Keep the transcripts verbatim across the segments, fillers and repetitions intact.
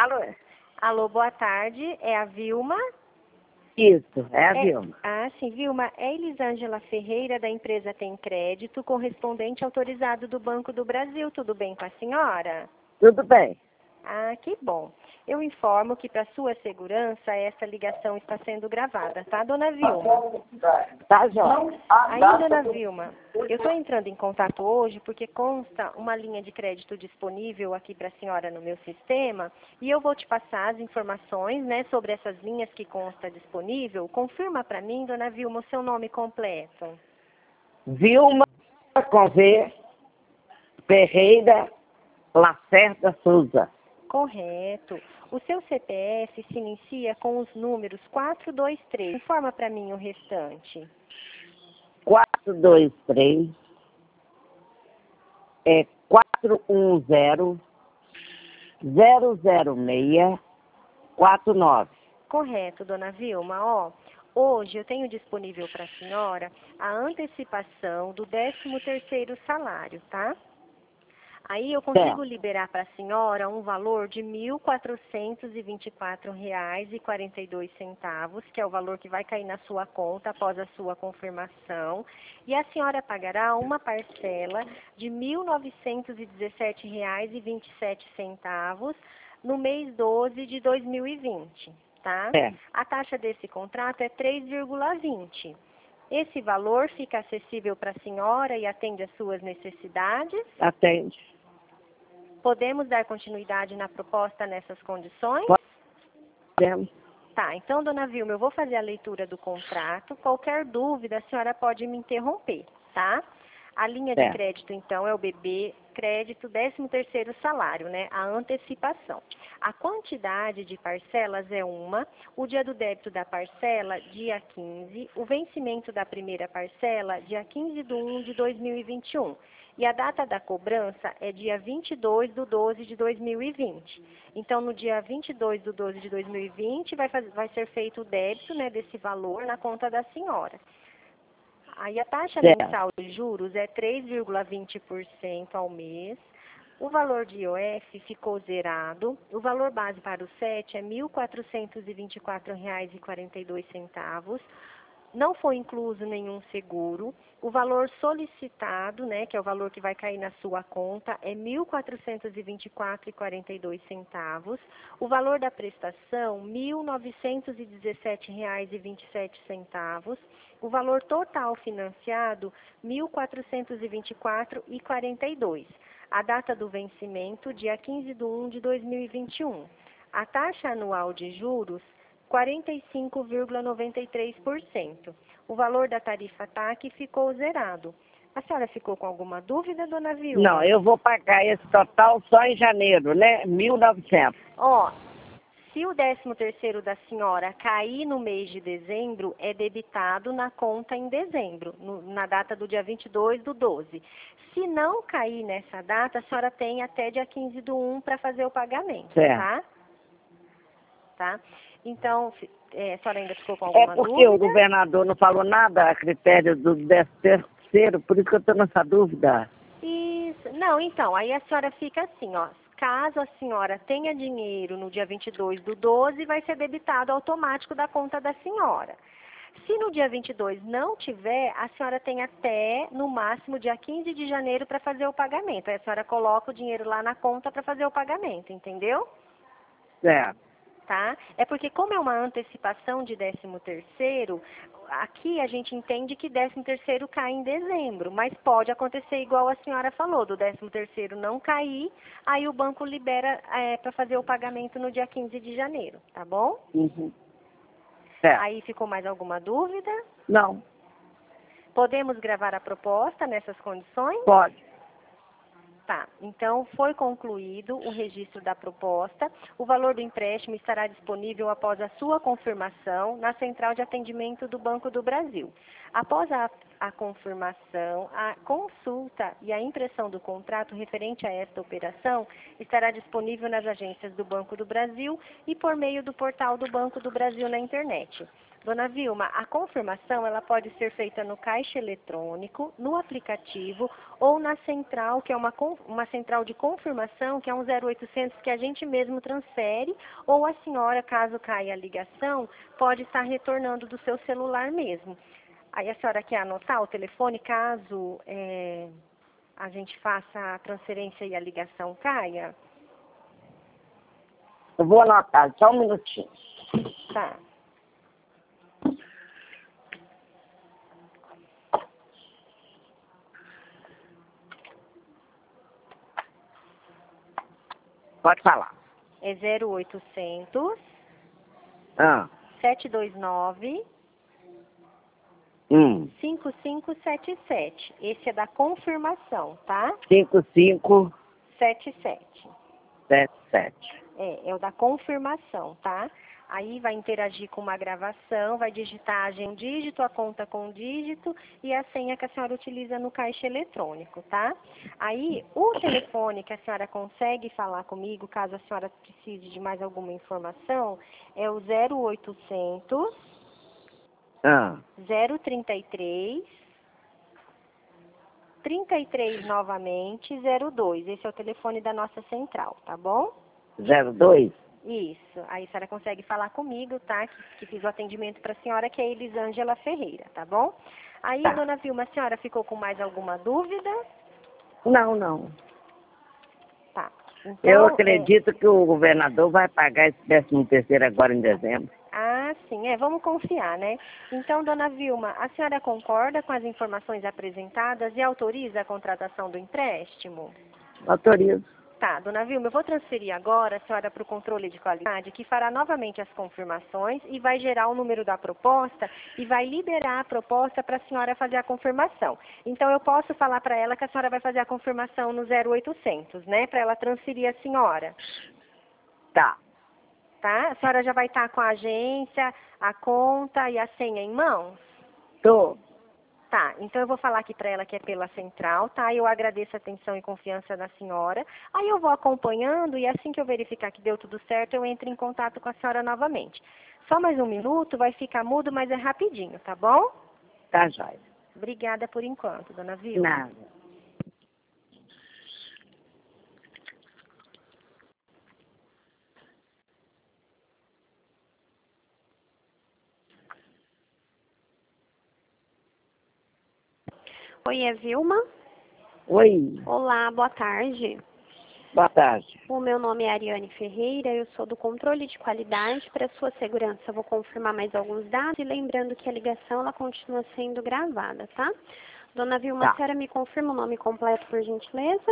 falo? Alô, boa tarde. É a Vilma? Isso, é a É, Vilma. ah, sim, Vilma. É Elisângela Ferreira, da empresa Tem Crédito, correspondente autorizado do Banco do Brasil. Tudo bem com a senhora? Tudo bem. Ah, que bom. Eu informo que, para sua segurança, essa ligação está sendo gravada, tá, dona Vilma? Tá, João? Aí, dona Vilma, eu estou entrando em contato hoje porque consta uma linha de crédito disponível aqui para a senhora no meu sistema e eu vou te passar as informações, né, sobre essas linhas que consta disponível. Confirma para mim, dona Vilma, o seu nome completo. Vilma com V, Ferreira Lacerda Souza. Correto. O seu C P F se inicia com os números quatro dois três. Informa para mim o restante. quatro dois três, é quatro um zero, zero zero seis, quatro nove. Correto, dona Vilma. Ó, hoje eu tenho disponível para a senhora a antecipação do décimo terceiro salário, tá? Aí eu consigo liberar para a senhora um valor de mil quatrocentos e vinte e quatro reais e quarenta e dois centavos, que é o valor que vai cair na sua conta após a sua confirmação. E a senhora pagará uma parcela de mil novecentos e dezessete reais e vinte e sete centavos no mês doze de dois mil e vinte, tá? É. A taxa desse contrato é três vírgula vinte. Esse valor fica acessível para a senhora e atende às suas necessidades? Atende. Podemos dar continuidade na proposta nessas condições? Podemos. Tá, então, dona Vilma, eu vou fazer a leitura do contrato. Qualquer dúvida, a senhora pode me interromper, tá? A linha de É. crédito, então, é o B B Crédito décimo terceiro salário, né? A antecipação. A quantidade de parcelas é uma, o dia do débito da parcela, dia quinze, o vencimento da primeira parcela, dia quinze de um de dois mil e vinte e um. E a data da cobrança é dia vinte e dois de doze de dois mil e vinte. Então, no dia vinte e dois de doze de dois mil e vinte, vai, fazer, vai ser feito o débito, né, desse valor na conta da senhora. Aí a taxa Certo. mensal de juros é três vírgula vinte por cento ao mês. O valor de I O F ficou zerado. O valor base para o S E T é mil quatrocentos e vinte e quatro reais e quarenta e dois centavos. Não foi incluso nenhum seguro. O valor solicitado, né, que é o valor que vai cair na sua conta, é mil quatrocentos e vinte e quatro reais e quarenta e dois centavos. O valor da prestação, mil novecentos e dezessete reais e vinte e sete centavos. O valor total financiado, mil quatrocentos e vinte e quatro reais e quarenta e dois centavos. A data do vencimento, dia quinze de um de dois mil e vinte e um. A taxa anual de juros, quarenta e cinco vírgula noventa e três por cento. O valor da tarifa T A C ficou zerado. A senhora ficou com alguma dúvida, dona Vilma? Não, eu vou pagar esse total só em janeiro, né? mil e novecentos. Ó, se o décimo terceiro da senhora cair no mês de dezembro, é debitado na conta em dezembro, no, na data do dia vinte e dois do doze. Se não cair nessa data, a senhora tem até dia quinze do um para fazer o pagamento, Certo. tá? Tá? Então, é, a senhora ainda ficou com É alguma porque dúvida? o governador não falou nada a critério do décimo terceiro, por isso que eu estou nessa dúvida. Isso. Não, então, aí a senhora fica assim, ó. Caso a senhora tenha dinheiro no dia vinte e dois do doze, vai ser debitado automático da conta da senhora. Se no dia vinte e dois não tiver, a senhora tem até, no máximo, dia quinze de janeiro para fazer o pagamento. Aí a senhora coloca o dinheiro lá na conta para fazer o pagamento, entendeu? Certo. Tá? É porque como é uma antecipação de décimo terceiro, aqui a gente entende que décimo terceiro cai em dezembro, mas pode acontecer igual a senhora falou, do décimo terceiro não cair, aí o banco libera é, para fazer o pagamento no dia quinze de janeiro, tá bom? Uhum. Certo. Aí ficou mais alguma dúvida? Não, Podemos gravar a proposta nessas condições? pode. Tá, então foi concluído o registro da proposta. O valor do empréstimo estará disponível após a sua confirmação na Central de Atendimento do Banco do Brasil. Após a a confirmação, a consulta e a impressão do contrato referente a esta operação estará disponível nas agências do Banco do Brasil e por meio do portal do Banco do Brasil na internet. Dona Vilma, a confirmação ela pode ser feita no caixa eletrônico, no aplicativo ou na central, que é uma, uma central de confirmação, que é um zero oitocentos que a gente mesmo transfere, ou a senhora, caso caia a ligação, pode estar retornando do seu celular mesmo. Aí a senhora quer anotar o telefone caso é, a gente faça a transferência e a ligação caia? Eu vou anotar, só um minutinho. Tá. Pode falar. É zero oitocentos, Ah. sete dois nove, Hum. cinco cinco sete sete. Esse é da confirmação, tá? cinco cinco sete sete. sete sete. É, é o da confirmação, tá? Aí vai interagir com uma gravação, vai digitar a agenda um dígito, a conta com um dígito e a senha que a senhora utiliza no caixa eletrônico, tá? Aí, o telefone que a senhora consegue falar comigo, caso a senhora precise de mais alguma informação, é o zero oitocentos, Ah. zero trinta e três, trinta e três novamente, zero dois. Esse é o telefone da nossa central, tá bom? zero dois? Isso. Aí a senhora consegue falar comigo, tá? Que, que fiz o atendimento para a senhora, que é Elisângela Ferreira, tá bom? Aí, Tá. dona Vilma, a senhora ficou com mais alguma dúvida? Não, não. Tá. Então, Eu é... acredito que o governador vai pagar esse décimo terceiro agora em dezembro. Ah, sim, é, vamos confiar, né? Então, dona Vilma, a senhora concorda com as informações apresentadas e autoriza a contratação do empréstimo? Autorizo. Tá, dona Vilma, eu vou transferir agora a senhora para o controle de qualidade, que fará novamente as confirmações e vai gerar o número da proposta e vai liberar a proposta para a senhora fazer a confirmação. Então, eu posso falar para ela que a senhora vai fazer a confirmação no zero oitocentos, né? Para ela transferir a senhora. Tá. Tá? A senhora já vai estar com a agência, a conta e a senha em mãos? Tô. Tá, então eu vou falar aqui para ela que é pela central, tá? Eu agradeço a atenção e confiança da senhora. Aí eu vou acompanhando e assim que eu verificar que deu tudo certo, eu entro em contato com a senhora novamente. Só mais um minuto, vai ficar mudo, mas é rapidinho, tá bom? Tá, jóia. Obrigada por enquanto, dona Vilma. Nada. Oi, é Vilma? Oi. Olá, boa tarde. Boa tarde. O meu nome é Ariane Ferreira, eu sou do controle de qualidade. Para sua segurança, eu vou confirmar mais alguns dados e lembrando que a ligação ela continua sendo gravada, tá? Dona Vilma, Tá. a senhora me confirma o nome completo, por gentileza?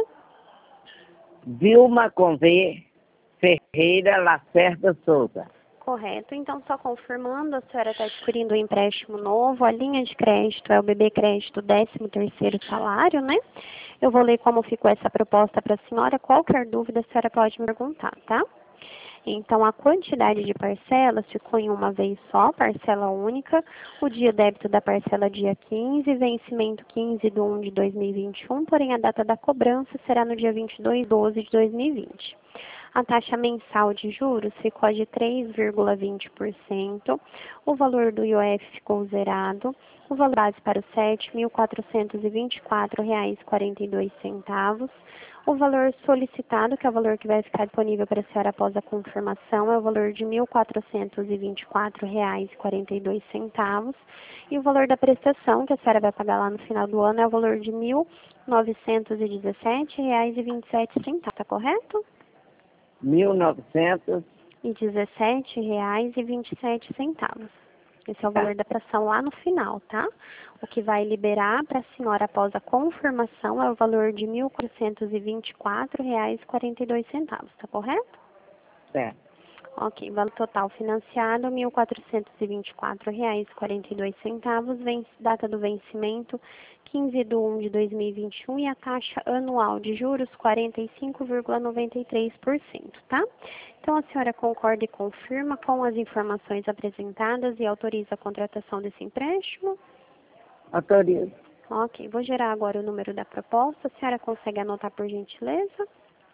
Vilma com V, Ferreira Lacerda Souza. Correto, então só confirmando, a senhora está adquirindo um empréstimo novo, a linha de crédito é o B B Crédito décimo terceiro salário, né? Eu vou ler como ficou essa proposta para a senhora, qualquer dúvida a senhora pode me perguntar, tá? Então, a quantidade de parcelas ficou em uma vez só, parcela única, o dia débito da parcela dia quinze, vencimento quinze de um de dois mil e vinte e um, porém a data da cobrança será no dia vinte e dois de doze de dois mil e vinte. A taxa mensal de juros ficou de três vírgula vinte por cento, o valor do I O F ficou zerado, o valor base para o S E T, mil quatrocentos e vinte e quatro reais e quarenta e dois centavos, o valor solicitado, que é o valor que vai ficar disponível para a senhora após a confirmação, é o valor de mil quatrocentos e vinte e quatro reais e quarenta e dois centavos, e o valor da prestação, que a senhora vai pagar lá no final do ano, é o valor de mil novecentos e dezessete reais e vinte e sete centavos, tá correto? Mil novecentos. E dezessete reais e vinte e sete centavos. Esse é o valor da prestação lá no final, tá? O que vai liberar para a senhora após a confirmação é o valor de mil quatrocentos e vinte e quatro reais e quarenta e dois centavos, tá correto? Certo. Ok, valor total financiado, mil quatrocentos e vinte e quatro reais e quarenta e dois centavos, data do vencimento, quinze de um de dois mil e vinte e um, e a taxa anual de juros, quarenta e cinco vírgula noventa e três por cento, tá? Então, a senhora concorda e confirma com as informações apresentadas e autoriza a contratação desse empréstimo? Autorizo. Ok, vou gerar agora o número da proposta. A senhora consegue anotar por gentileza?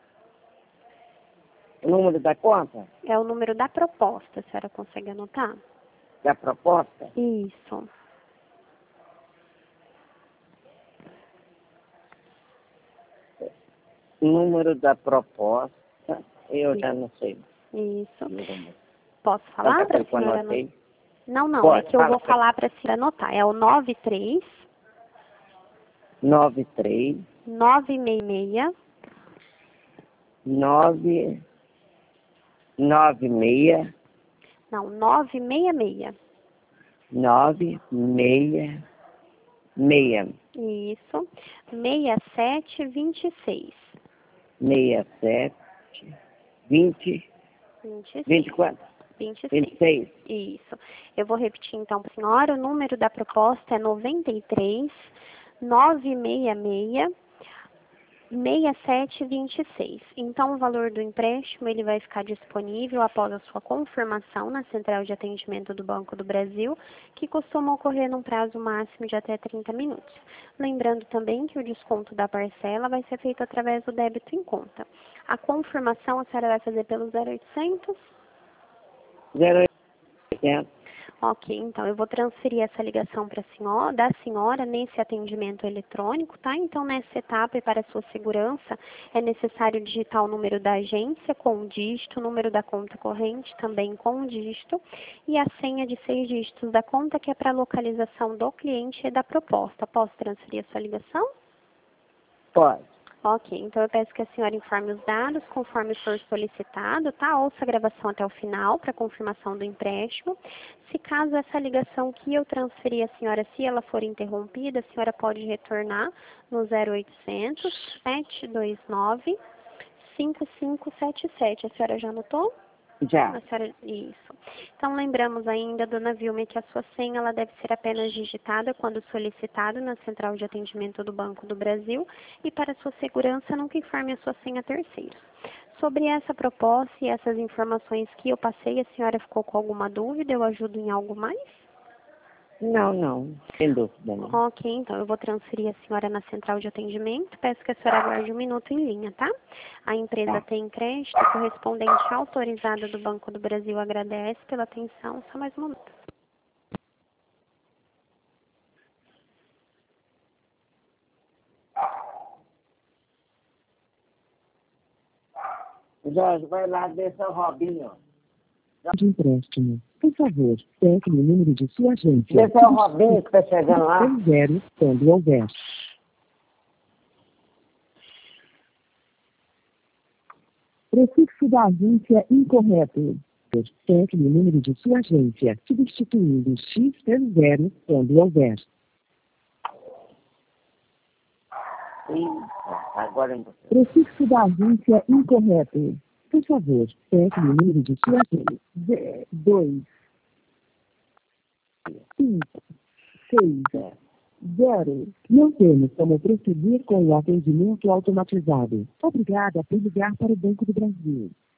O número da conta? É o número da proposta, a senhora consegue anotar? Da proposta? Isso. Número da proposta, eu já não sei. Isso. Número. Posso falar para a Quando senhora? anotei. Não, não, Pode, é que eu fala vou pra- falar para a senhora anotar. É o nove três nove três nove seis seis nove nove seis não, nove seis seis. nove seis seis Isso. seis sete dois seis. seis sete vinte vinte e seis. vinte e quatro vinte e vinte e seis. seis Isso. Eu vou repetir então para a senhora. O número da proposta é noventa e três nove seis seis seis sete dois seis. Então, o valor do empréstimo ele vai ficar disponível após a sua confirmação na Central de Atendimento do Banco do Brasil, que costuma ocorrer num prazo máximo de até trinta minutos. Lembrando também que o desconto da parcela vai ser feito através do débito em conta. A confirmação a senhora vai fazer pelo zero oitocentos? zero oitocentos. Ok, então eu vou transferir essa ligação para a senhora, da senhora nesse atendimento eletrônico, tá? Então, nessa etapa e para a sua segurança, é necessário digitar o número da agência com um dígito, o número da conta corrente também com um dígito e a senha de seis dígitos da conta, que é para a localização do cliente e da proposta. Posso transferir a sua ligação? Pode. Ok, então eu peço que a senhora informe os dados conforme for solicitado, tá? Ouça a gravação até o final para confirmação do empréstimo. Se caso essa ligação que eu transferi à senhora, se ela for interrompida, a senhora pode retornar no zero oitocentos, sete dois nove, cinco cinco sete sete. A senhora já anotou? Já. A senhora... Isso. Então, lembramos ainda, dona Vilma, que a sua senha ela deve ser apenas digitada quando solicitado na Central de Atendimento do Banco do Brasil e, para sua segurança, nunca informe a sua senha a terceiros. Sobre essa proposta e essas informações que eu passei, a senhora ficou com alguma dúvida? Eu ajudo em algo mais? Não, não. Sem dúvida, não. Ok, então eu vou transferir a senhora na central de atendimento. Peço que a senhora aguarde um minuto em linha, tá? A empresa Tá. tem crédito, correspondente autorizada do Banco do Brasil agradece pela atenção. Só mais um momento. Jorge, vai lá ver seu Robinho. De empréstimo. Por favor, pegue o número de sua agência. Vê seu Robinho que tá chegando lá. Zero, quando houver. Prefixo da agência incorreto. Pegue o número de sua agência, substituindo X pelo zero, quando houver. Eita, agora eu não sei. Prefixo da agência incorreto. Por favor, pegue o número de sua agência. dois, cinco, seis, zero. Não temos como prosseguir com o atendimento automatizado. Obrigada por ligar para o Banco do Brasil.